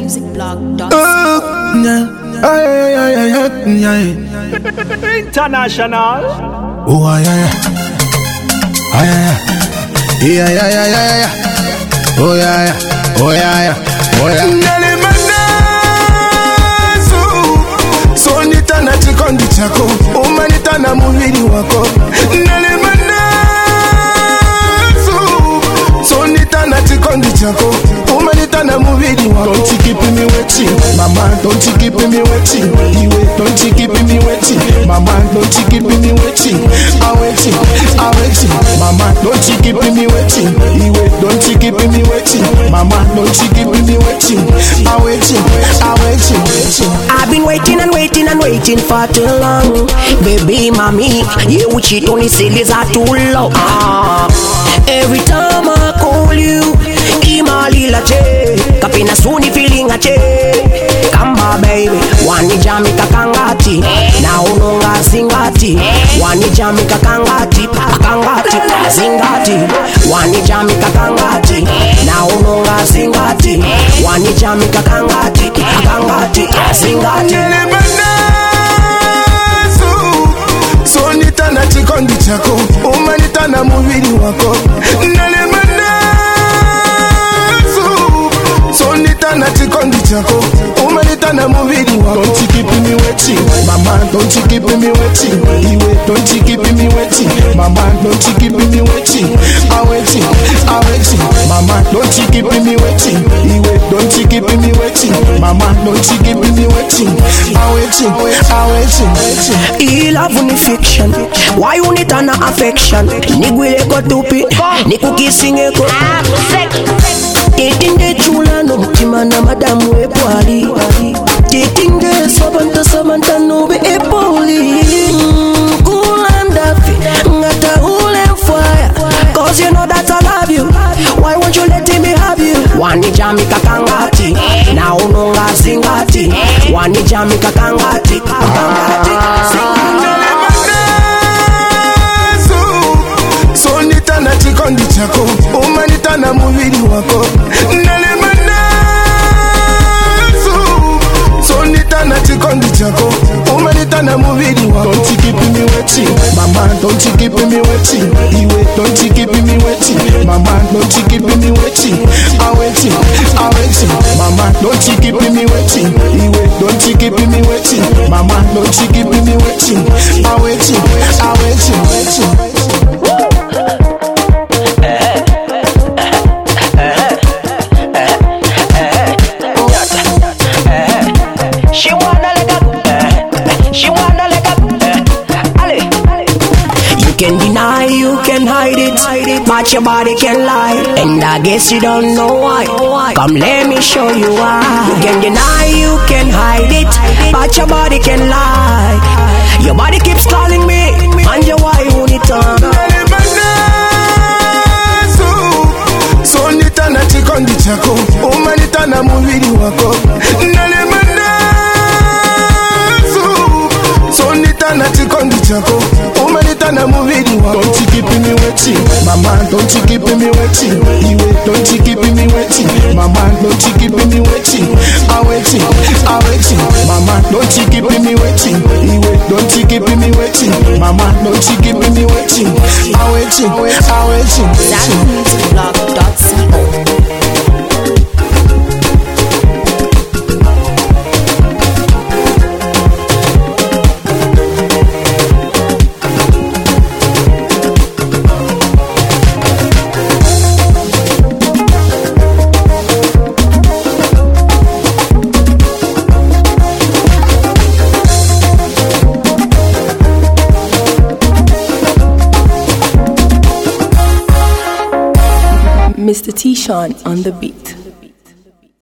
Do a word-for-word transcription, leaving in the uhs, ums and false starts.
music blog dot International. Oh yeah yeah yeah yeah yeah yeah yeah yeah. Oh yeah yeah oh yeah yeah oh yeah. Nale manazo so nitana chikondi chako umanita na mwili wako. Nale manazo so nitana chikondi chako umanita na mwili wako. Don't you keep me waiting, mama. Don't you keep me waiting. Don't you keep me waiting, mama. Don't you keep me waiting. I'm waiting, I'm waiting, mama. Don't you keep me waiting. Don't you keep me waiting, mama. Don't you keep me waiting. I'm waiting, I'm waiting, waiting. I've been waiting and waiting and waiting for too long, baby, mommy. You cheat on the sillies are too low. Ah, every time I call you, imalila che, kapina suni feeling a che. Kamba baby, wani jami kakangati, na unonga singati. Wani jami kakangati, kakangati, singati. Wani jami kakangati, na unonga singati. Wani jami kakangati, kakangati, singati. Nele manazo so nitana chikondi chako umanita na mwili wako. Nele manazo so nitana chikondi chako umanita na mwili wako. Don't you keep me waiting, mama. Don't you keep me waiting. Don't you keep me waiting, mama. Don't you keep me waiting. I'm waiting, I'm waiting, mama. Don't you keep me waiting. Don't you keep me waiting, mama. Don't you keep me waiting. I'm waiting, I'm waiting, waiting. I love ni fiction, why you need an affection? Nigwile ko tupi, niku kissing eko. Taking the chula no tima na madamu e bwali. Taking the sabanta sabanta no be e poli. Cool and daffy, ngata ule fire. Cause you know that I love you. Why won't you let me have you? Wani jami kakangati, na unonga singati. Wani jami kakangati, kakangati, singati. So nitana chikondi chako umanita na mwili wako. Nale manazo so nitana chikondi chako umanita na mwili wako. Don't you keep me waiting, mama. Don't you keep me waiting. Don't you keep me waiting, mama. Don't you keep me waiting. I'm waiting, I'm waiting, mama. Don't you keep me waiting. Don't you keep me waiting, mama. Don't you keep me waiting. I'm waiting, I'm waiting, waiting. She wanna let up, she wanna let up, allez. You can deny, you can hide it, but your body can lie, and I guess you don't know why. Come let me show you why. You can deny, you can hide it, but your body can lie. Your body keeps calling me, and your why won't it turn? So nitana chikondi chako umanita na mwili wako. Nale manazo so nitana chikondi chako umanita na mwili wako. Don't you keep me waiting, mama. Don't you keep me waiting. Don't you keep me waiting, mama. Don't you keep me waiting. I'm waiting, I'm waiting, mama. Don't you keep me waiting. Don't you keep me waiting, mama. Don't you keep me waiting. I'm waiting, I'm waiting, that waiting. music blog dot co. Mister T-Sean on the beat.